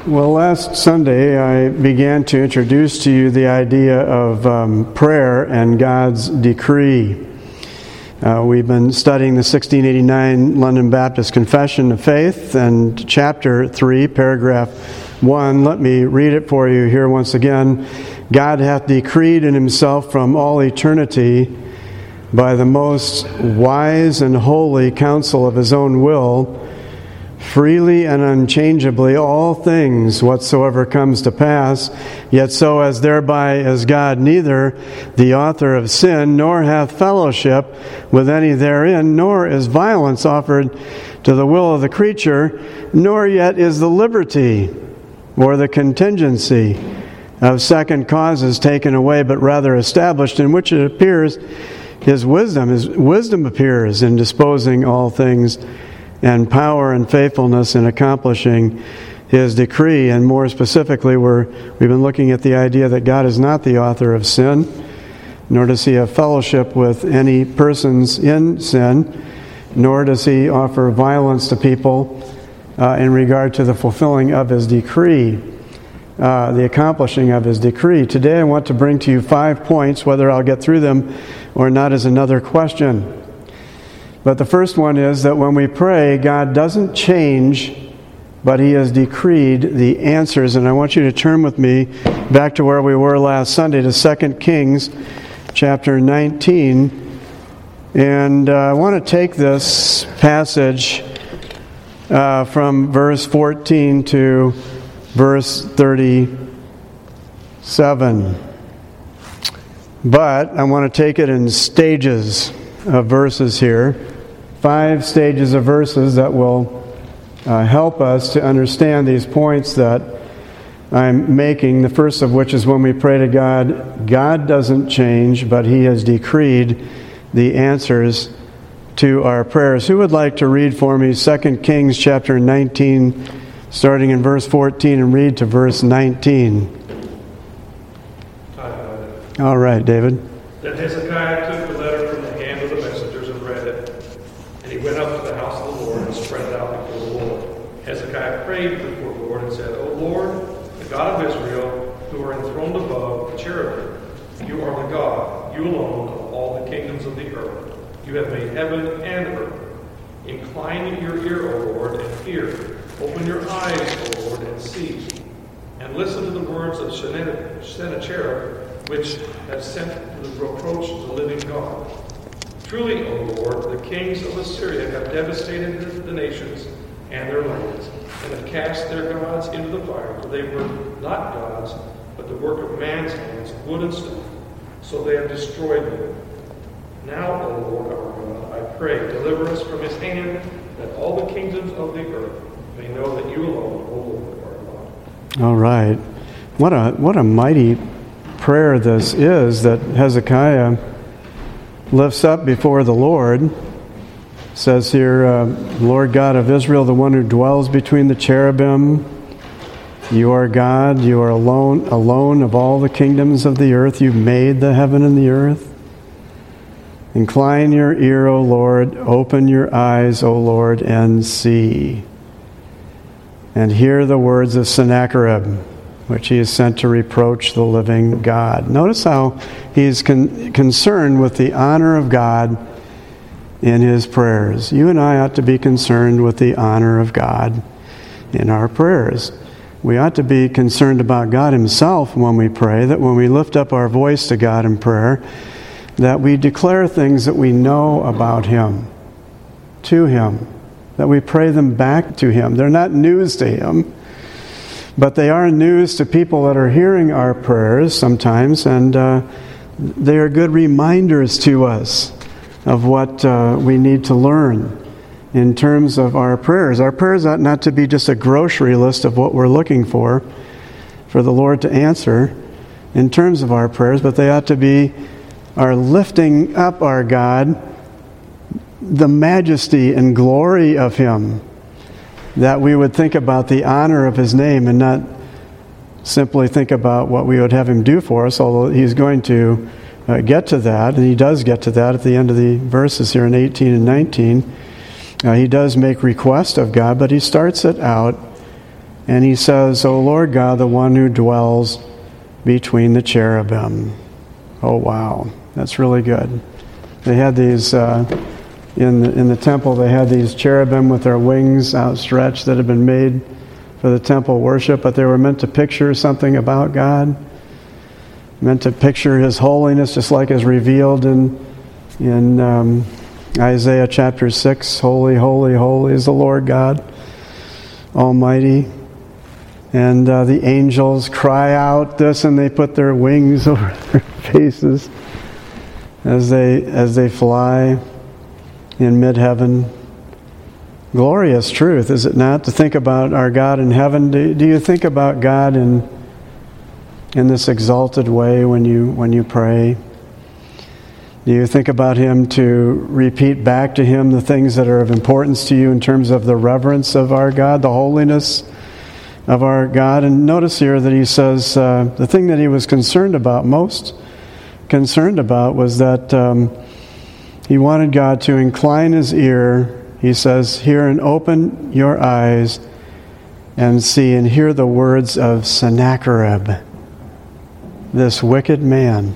Well, last Sunday I began to introduce to you the idea of prayer and God's decree. We've been studying the 1689 London Baptist Confession of Faith and chapter 3, paragraph 1. Let me read it for you here once again. God hath decreed in himself from all eternity by the most wise and holy counsel of his own will, freely and unchangeably all things whatsoever comes to pass, yet so as thereby is God neither the author of sin, nor hath fellowship with any therein, nor is violence offered to the will of the creature, nor yet is the liberty or the contingency of second causes taken away, but rather established, in which it appears his wisdom appears in disposing all things, and power and faithfulness in accomplishing his decree. And more specifically, we've been looking at the idea that God is not the author of sin, nor does he have fellowship with any persons in sin, nor does he offer violence to people in regard to the fulfilling of his decree, the accomplishing of his decree. Today I want to bring to you 5 points. Whether I'll get through them or not is another question. But the first one is that when we pray, God doesn't change, but he has decreed the answers. And I want you to turn with me back to where we were last Sunday, to 2 Kings chapter 19. And I want to take this passage from verse 14 to verse 37. But I want to take it in stages of verses here. 5 stages of verses that will help us to understand these points that I'm making. The first of which is when we pray to God, God doesn't change, but he has decreed the answers to our prayers. Who would like to read for me 2 Kings chapter 19, starting in verse 14, and read to verse 19? All right, David. Then Hezekiah took the letter from the hand of the messengers and read it. And he went up to the house of the Lord and spread it out before the Lord. Hezekiah prayed before the Lord and said, O Lord, the God of Israel, who are enthroned above the cherubim, you are the God, you alone, of all the kingdoms of the earth. You have made heaven and earth. Incline your ear, O Lord, and hear. Open your eyes, O Lord, and see. And listen to the words of Sennacherib, which has sent the reproach to the living God. Truly, O Lord, the kings of Assyria have devastated the nations and their lands, and have cast their gods into the fire, for they were not gods, but the work of man's hands, wood and stone. So they have destroyed them. Now, O Lord our God, I pray, deliver us from his hand, that all the kingdoms of the earth may know that you alone, O Lord, are God. All right. What a mighty prayer this is that Hezekiah lifts up before the Lord. It says here, Lord God of Israel, the one who dwells between the cherubim, you are God, you are alone of all the kingdoms of the earth. You've made the heaven and the earth. Incline your ear, O Lord, open your eyes, O Lord, and see. And hear the words of Sennacherib, which he is sent to reproach the living God. Notice how he is concerned with the honor of God in his prayers. You and I ought to be concerned with the honor of God in our prayers. We ought to be concerned about God himself when we pray, that when we lift up our voice to God in prayer, that we declare things that we know about him, to him, that we pray them back to him. They're not news to him, but they are news to people that are hearing our prayers sometimes, and they are good reminders to us of what we need to learn in terms of our prayers. Our prayers ought not to be just a grocery list of what we're looking for the Lord to answer in terms of our prayers, but they ought to be our lifting up our God, the majesty and glory of him, that we would think about the honor of his name and not simply think about what we would have him do for us, although he's going to get to that, and he does get to that at the end of the verses here in 18 and 19. He does make request of God, but he starts it out And he says, O Lord God, the one who dwells between the cherubim. Oh, wow. That's really good. They had these, in the temple, they had these cherubim with their wings outstretched that had been made for the temple worship, but they were meant to picture something about God, meant to picture His holiness, just like is revealed in Isaiah chapter 6. Holy, holy, holy is the Lord God Almighty. And the angels cry out this, and they put their wings over their faces as they fly in mid-heaven. Glorious truth, is it not, to think about our God in heaven? Do you think about God in this exalted way when you pray? Do you think about Him to repeat back to Him the things that are of importance to you in terms of the reverence of our God, the holiness of our God? And notice here that he says the thing that he was most concerned about was that he wanted God to incline His ear. He says, hear and open your eyes and see and hear the words of Sennacherib, this wicked man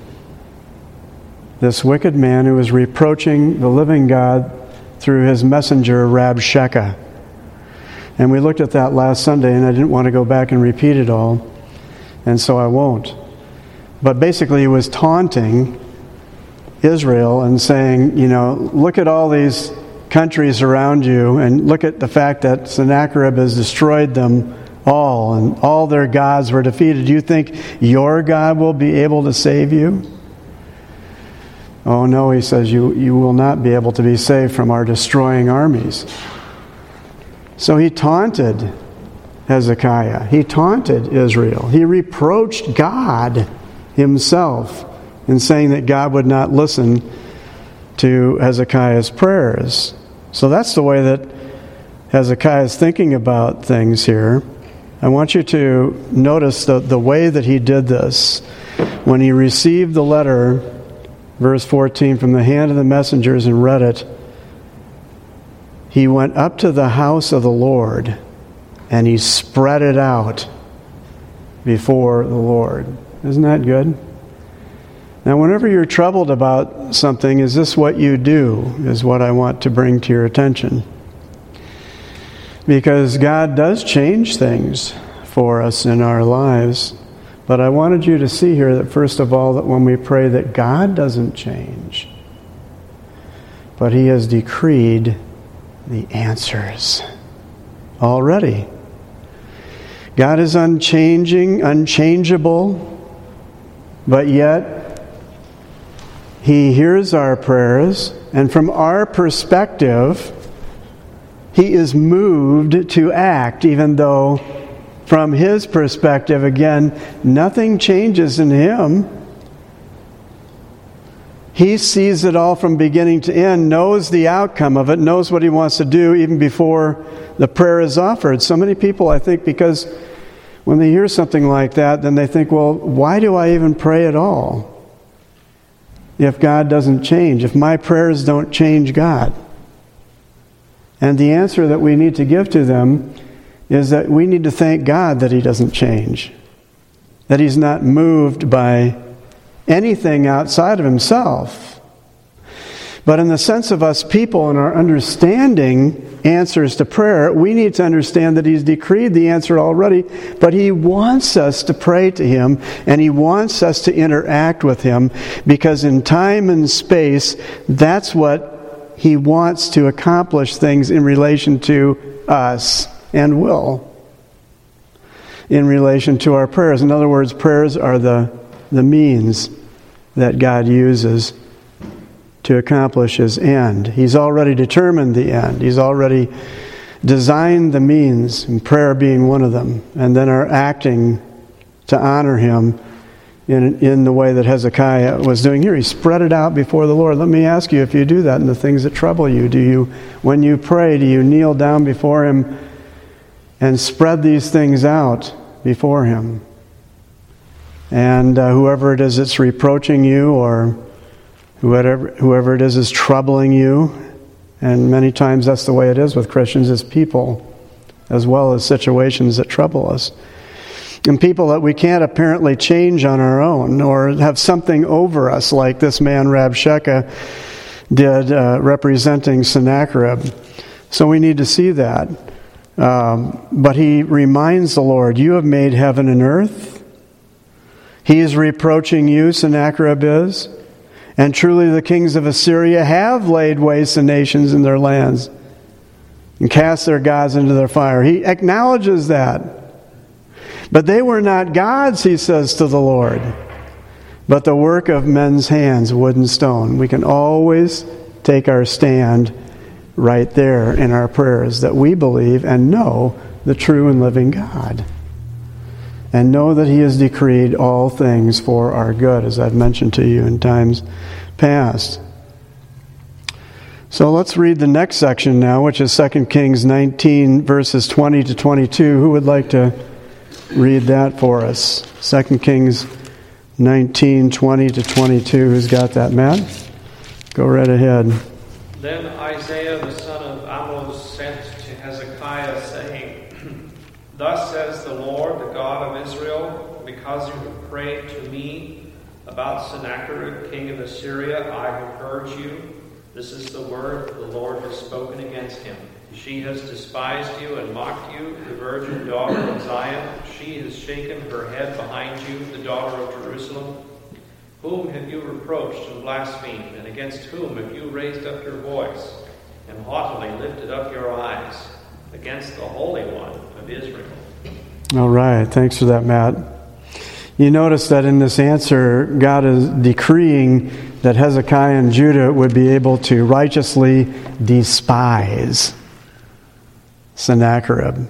who was reproaching the living God through his messenger Rabshakeh. And we looked at that last Sunday, and I didn't want to go back and repeat it all, and so I won't. But basically he was taunting Israel and saying, look at all these countries around you, and look at the fact that Sennacherib has destroyed them all, and all their gods were defeated. Do you think your God will be able to save you? Oh no, he says, you will not be able to be saved from our destroying armies. So he taunted Hezekiah. He taunted Israel. He reproached God Himself in saying that God would not listen to Hezekiah's prayers. So that's the way that Hezekiah is thinking about things here. I want you to notice the way that he did this. When he received the letter, verse 14, from the hand of the messengers and read it, he went up to the house of the Lord and he spread it out before the Lord. Isn't that good? Now, whenever you're troubled about something, is this what you do? Is what I want to bring to your attention. Because God does change things for us in our lives. But I wanted you to see here that, first of all, that when we pray, that God doesn't change, but He has decreed the answers already. God is unchanging, unchangeable, but yet He hears our prayers, and from our perspective, He is moved to act, even though from His perspective, again, nothing changes in Him. He sees it all from beginning to end, knows the outcome of it, knows what He wants to do even before the prayer is offered. So many people, I think, because when they hear something like that, then they think, well, why do I even pray at all if God doesn't change, if my prayers don't change God? And the answer that we need to give to them is that we need to thank God that He doesn't change, that He's not moved by anything outside of Himself. But in the sense of us people and our understanding answers to prayer, we need to understand that He's decreed the answer already, but He wants us to pray to Him, and He wants us to interact with Him, because in time and space, that's what He wants to accomplish things in relation to us, and will, in relation to our prayers. In other words, prayers are the means that God uses to accomplish His end. He's already determined the end. He's already designed the means, and prayer being one of them, and then our acting to honor Him in the way that Hezekiah was doing here. He spread it out before the Lord. Let me ask you, if you do that in the things that trouble you, when you pray, do you kneel down before Him and spread these things out before Him? And whoever it is that's reproaching you, or whoever it is troubling you, and many times that's the way it is with Christians, as people, as well as situations that trouble us. And people that we can't apparently change on our own or have something over us, like this man Rabshakeh did, representing Sennacherib. So we need to see that. But he reminds the Lord, you have made heaven and earth. He is reproaching you, Sennacherib is. And truly the kings of Assyria have laid waste the nations in their lands and cast their gods into their fire. He acknowledges that. But they were not gods, he says to the Lord, but the work of men's hands, wood and stone. We can always take our stand right there in our prayers that we believe and know the true and living God. And know that He has decreed all things for our good, as I've mentioned to you in times past. So let's read the next section now, which is 2 Kings 19, verses 20 to 22. Who would like to read that for us? 2 Kings 19, 20 to 22. Who's got that, Matt? Go right ahead. Then Isaiah the son of Amoz sent to Hezekiah, saying, Thus says the Lord, the God of Israel, because you have prayed to me about Sennacherib, king of Assyria, I have heard you. This is the word the Lord has spoken against him. She has despised you and mocked you, the virgin daughter of Zion. She has shaken her head behind you, the daughter of Jerusalem. Whom have you reproached and blasphemed, and against whom have you raised up your voice, and haughtily lifted up your eyes against the Holy One of Israel? All right, thanks for that, Matt. You notice that in this answer, God is decreeing that Hezekiah and Judah would be able to righteously despise Sennacherib,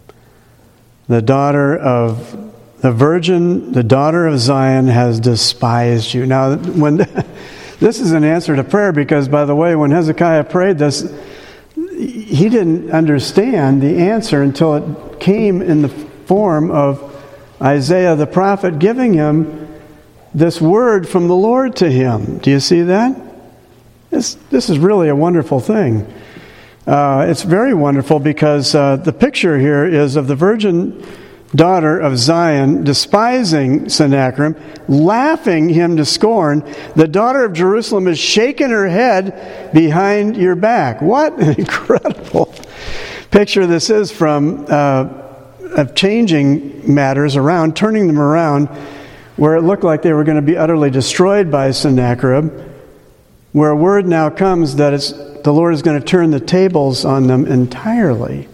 the daughter of the virgin, the daughter of Zion has despised you. Now, when this is an answer to prayer, because, by the way, when Hezekiah prayed this, he didn't understand the answer until it came in the form of Isaiah the prophet giving him this word from the Lord to him. Do you see that? This is really a wonderful thing. It's very wonderful because the picture here is of the virgin daughter of Zion despising Sennacherib, laughing him to scorn. The daughter of Jerusalem is shaking her head behind your back. What an incredible picture this is from of changing matters around, turning them around, where it looked like they were going to be utterly destroyed by Sennacherib, where a word now comes that the Lord is going to turn the tables on them entirely.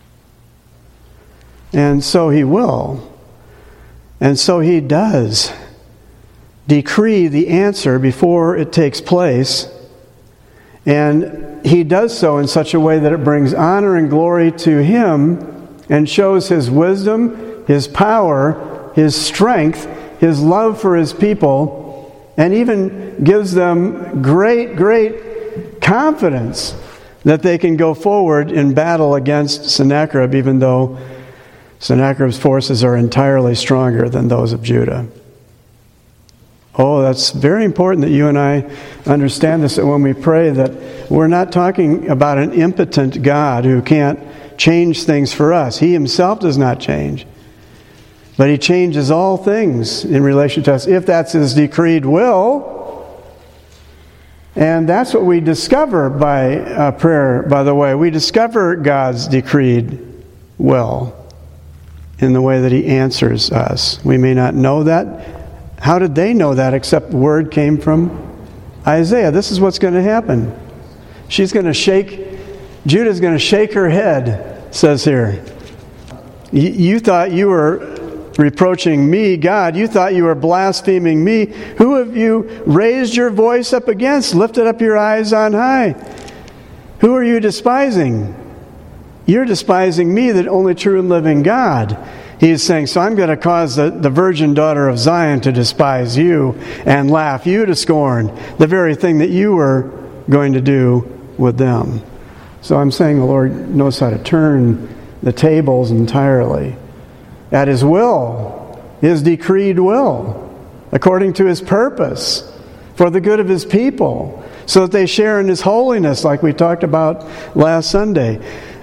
And so He will. And so He does decree the answer before it takes place. And He does so in such a way that it brings honor and glory to Him and shows His wisdom, His power, His strength, His love for His people, and even gives them great, great confidence that they can go forward in battle against Sennacherib, even though Sennacherib's forces are entirely stronger than those of Judah. Oh, that's very important that you and I understand this, that when we pray, that we're not talking about an impotent God who can't change things for us. He Himself does not change. But He changes all things in relation to us, if that's His decreed will. And that's what we discover by prayer, by the way. We discover God's decreed will in the way that He answers us. We may not know that. How did they know that except word came from Isaiah? This is what's going to happen. Judah's going to shake her head, says here. You thought you were reproaching me, God. You thought you were blaspheming me. Who have you raised your voice up against, lifted up your eyes on high? Who are you despising? You're despising me, the only true and living God. He is saying, so I'm going to cause the virgin daughter of Zion to despise you and laugh you to scorn, the very thing that you were going to do with them. So I'm saying the Lord knows how to turn the tables entirely at His will, His decreed will, according to His purpose, for the good of His people, so that they share in His holiness, like we talked about last Sunday.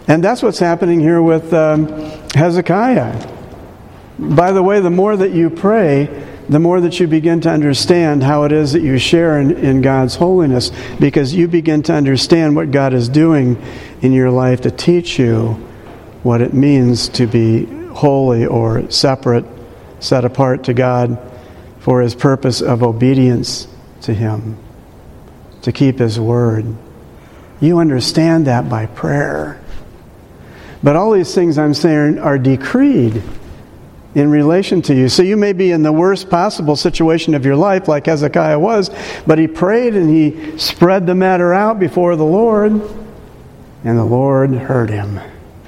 And that's what's happening here with Hezekiah. By the way, the more that you pray, the more that you begin to understand how it is that you share in God's holiness, because you begin to understand what God is doing in your life to teach you what it means to be holy or separate, set apart to God for His purpose of obedience to Him, to keep His word. You understand that by prayer. But all these things I'm saying are decreed in relation to you. So you may be in the worst possible situation of your life, like Hezekiah was, but he prayed and he spread the matter out before the Lord, and the Lord heard him.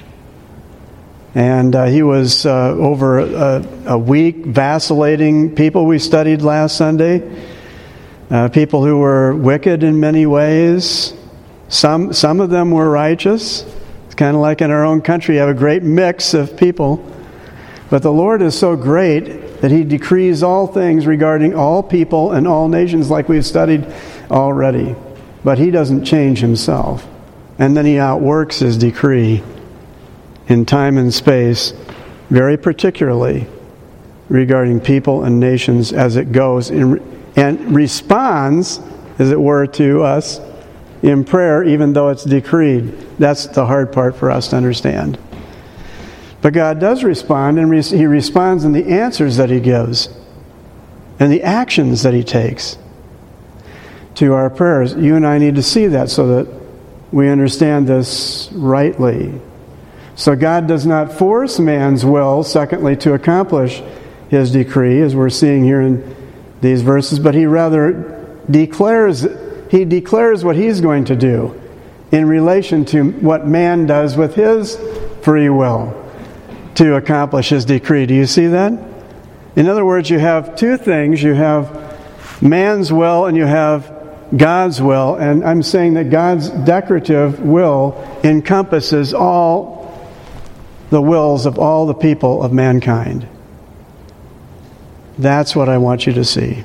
And he was over a week vacillating people we studied last Sunday, people who were wicked in many ways. Some of them were righteous. It's kind of like in our own country, you have a great mix of people. But the Lord is so great that He decrees all things regarding all people and all nations, like we've studied already. But He doesn't change Himself. And then He outworks His decree in time and space, very particularly regarding people and nations as it goes, and responds, as it were, to us in prayer, even though it's decreed. That's the hard part for us to understand. But God does respond, and He responds in the answers that He gives and the actions that He takes to our prayers. You and I need to see that so that we understand this rightly. So God does not force man's will, secondly, to accomplish His decree, as we're seeing here in these verses, but He rather declares what He's going to do in relation to what man does with his free will to accomplish His decree. Do you see that? In other words, you have two things. You have man's will and you have God's will. And I'm saying that God's decretive will encompasses all the wills of all the people of mankind. That's what I want you to see.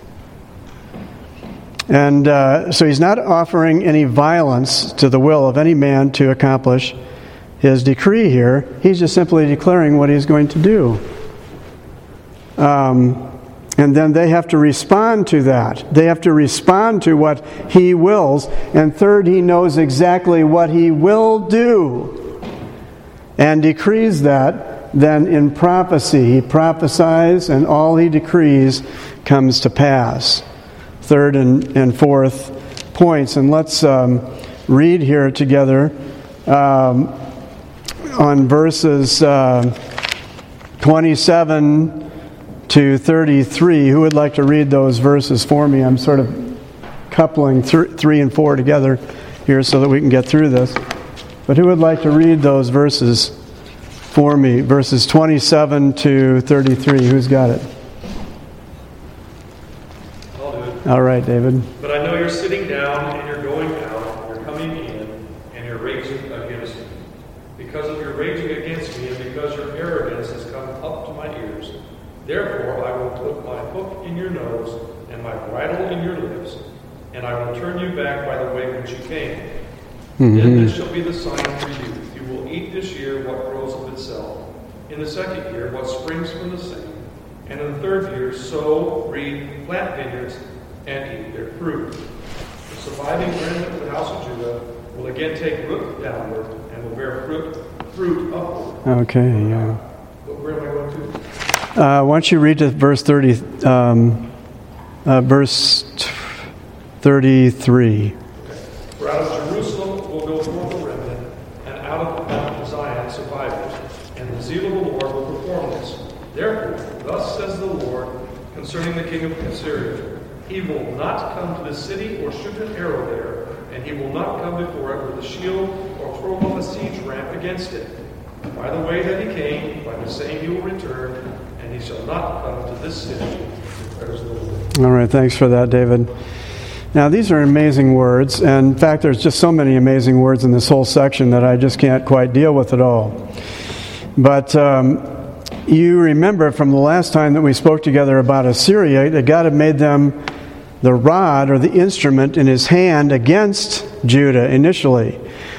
And so He's not offering any violence to the will of any man to accomplish His decree here. He's just simply declaring what He's going to do. And then they have to respond to that. They have to respond to what He wills. And third, He knows exactly what He will do and decrees that. Then in prophecy, He prophesies and all He decrees comes to pass. Third and fourth points. And let's read here together on verses 27 to 33. Who would like to read those verses for me? I'm sort of coupling 3 and 4 together here so that we can get through this. But who would like to read those verses for me? Verses 27 to 33. Who's got it? I'll do it. All right, David. But I know you're sitting down and you're going out, you're coming in, and you're raging against me. Because of your raging against me and because your arrogance has come up to my ears, therefore I will put my hook in your nose and my bridle in your lips, and I will turn you back by the way which you came. Then this shall be the sign for you. You will eat this year what grows of itself. In the second year, what springs from the same. And in the third year, sow, reap, plant vineyards, and eat their fruit. The surviving remnant of the house of Judah will again take root downward and will bear fruit upward. Okay, yeah. But where am I going to? Why don't you read to verse 30, verse 33. For out of Jerusalem will go forth a remnant, and out of Mount Zion survivors, and the zeal of the Lord will perform this. Therefore, thus says the Lord concerning the king of Assyria, He will not come to the city or shoot an arrow there, and he will not come before it with a shield or throw up a siege ramp against it. By the way that he came, by the same he will return, and he shall not come to this city, declares the Lord. All right, thanks for that, David. Now, these are amazing words, and in fact, there's just so many amazing words in this whole section that I just can't quite deal with it all. But you remember from the last time that we spoke together about Assyria, that God had made them the rod or the instrument in His hand against Judah initially.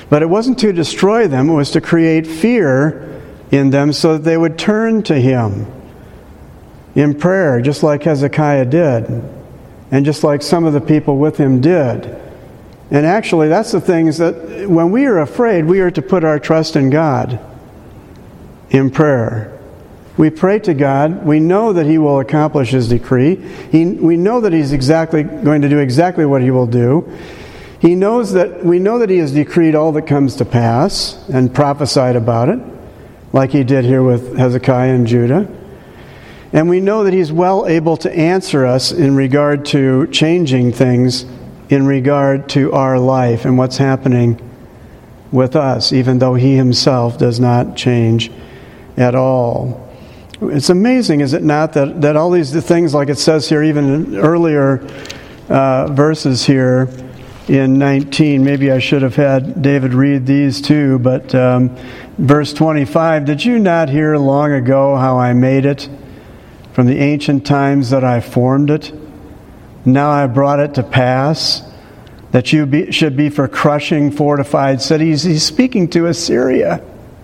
But it wasn't to destroy them, it was to create fear in them so that they would turn to him in prayer, just like Hezekiah did, and just like some of the people with him did. And actually, that's the things that when we are afraid, we are to put our trust in God in prayer. We pray to God. We know that he will accomplish his decree. We know that he's going to do exactly what he will do. We know that he has decreed all that comes to pass and prophesied about it, like he did here with Hezekiah and Judah. And we know that he's well able to answer us in regard to changing things in regard to our life and what's happening with us, even though he himself does not change at all. It's amazing, is it not, that all these things, like it says here, even in earlier verses here in 19, maybe I should have had David read these too, but verse 25, did you not hear long ago how I made it, from the ancient times that I formed it? Now I brought it to pass, that you should be for crushing fortified cities. He's speaking to Assyria.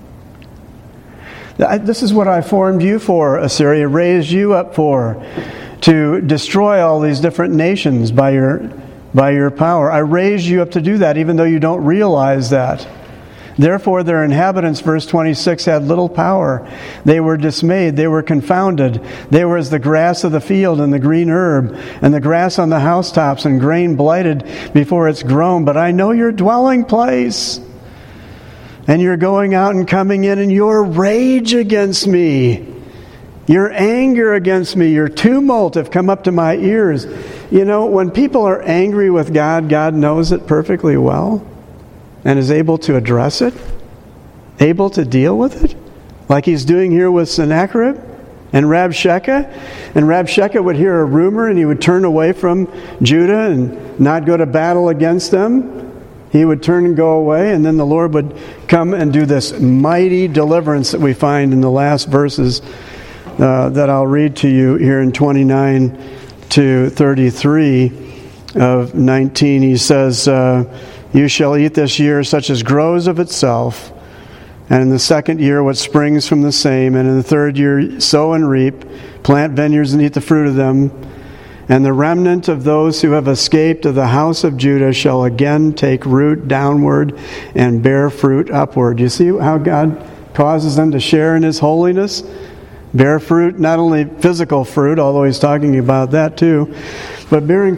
This is what I formed you for, Assyria, raised you up for, to destroy all these different nations by your power. I raised you up to do that, even though you don't realize that. Therefore, their inhabitants, verse 26, had little power. They were dismayed. They were confounded. They were as the grass of the field and the green herb, and the grass on the housetops, and grain blighted before it's grown. But I know your dwelling place, and you're going out and coming in, and your rage against me, your anger against me, your tumult have come up to my ears. You know, when people are angry with God, God knows it perfectly well and is able to address it, able to deal with it, like he's doing here with Sennacherib and Rabshakeh. And Rabshakeh would hear a rumor and he would turn away from Judah and not go to battle against them. He would turn and go away, and then the Lord would come and do this mighty deliverance that we find in the last verses that I'll read to you here in 29 to 33 of 19. He says, you shall eat this year such as grows of itself, and in the second year what springs from the same, and in the third year sow and reap, plant vineyards and eat the fruit of them. And the remnant of those who have escaped of the house of Judah shall again take root downward and bear fruit upward. You see how God causes them to share in his holiness? Bear fruit, not only physical fruit, although he's talking about that too, but bearing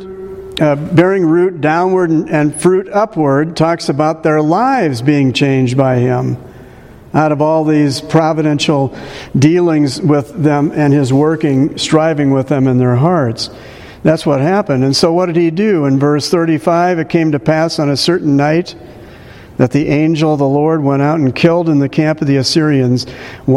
root downward and fruit upward talks about their lives being changed by him out of all these providential dealings with them and his working, striving with them in their hearts. That's what happened. And so what did he do? In verse 35, it came to pass on a certain night that the angel of the Lord went out and killed in the camp of the Assyrians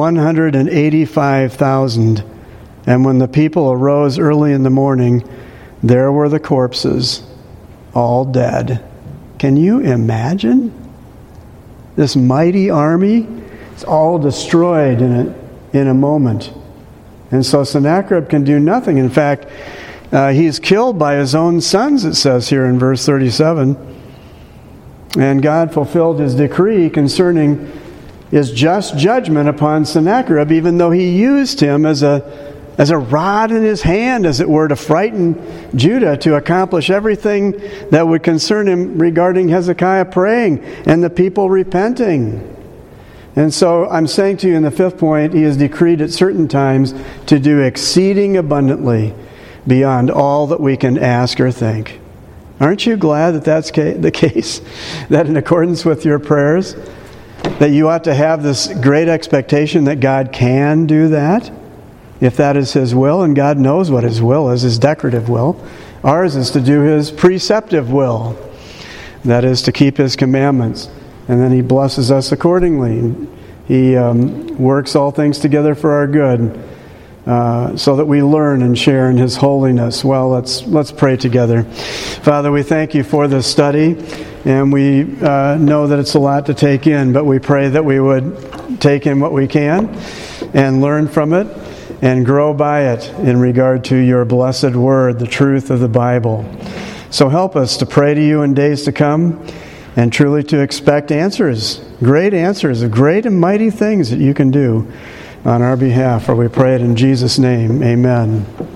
185,000. And when the people arose early in the morning, there were the corpses, all dead. Can you imagine? This mighty army, it's all destroyed in a moment. And so Sennacherib can do nothing. In fact, he's killed by his own sons, it says here in verse 37. And God fulfilled his decree concerning his just judgment upon Sennacherib, even though he used him as a rod in his hand, as it were, to frighten Judah, to accomplish everything that would concern him regarding Hezekiah praying and the people repenting. And so I'm saying to you in the fifth point, he has decreed at certain times to do exceeding abundantly beyond all that we can ask or think. Aren't you glad that that's the case? That in accordance with your prayers, that you ought to have this great expectation that God can do that, if that is his will, and God knows what his will is, his decorative will. Ours is to do his preceptive will. That is to keep his commandments. And then he blesses us accordingly. He works all things together for our good, so that we learn and share in his holiness. Well, let's pray together. Father, we thank you for this study, and we know that it's a lot to take in, but we pray that we would take in what we can and learn from it and grow by it in regard to your blessed word, the truth of the Bible. So help us to pray to you in days to come, and truly to expect answers, great and mighty things that you can do on our behalf. For we pray it in Jesus' name. Amen.